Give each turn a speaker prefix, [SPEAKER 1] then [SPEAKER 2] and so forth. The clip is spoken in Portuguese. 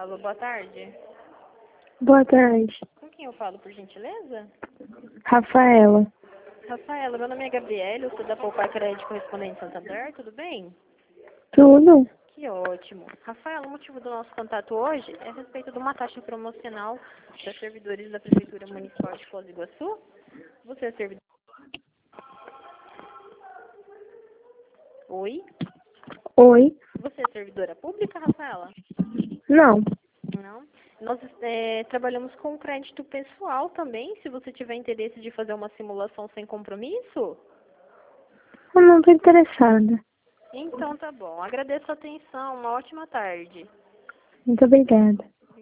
[SPEAKER 1] Alô, boa tarde.
[SPEAKER 2] Boa tarde.
[SPEAKER 1] Com quem eu falo, por gentileza?
[SPEAKER 2] Rafaela.
[SPEAKER 1] Rafaela, meu nome é Gabriela, eu sou da Poupar Crédito Correspondente Santander, tudo bem?
[SPEAKER 2] Tudo?
[SPEAKER 1] Que ótimo. Rafaela, o motivo do nosso contato hoje é a respeito de uma taxa promocional para servidores da Prefeitura Municipal de Foz do Iguaçu. Você é servidor? Oi?
[SPEAKER 2] Oi?
[SPEAKER 1] Você é servidora pública, Rafaela?
[SPEAKER 2] Não.
[SPEAKER 1] Não. Nós trabalhamos com crédito pessoal também, se você tiver interesse de fazer uma simulação sem compromisso.
[SPEAKER 2] Eu não tô interessada.
[SPEAKER 1] Então tá bom. Agradeço a atenção. Uma ótima tarde.
[SPEAKER 2] Muito obrigada.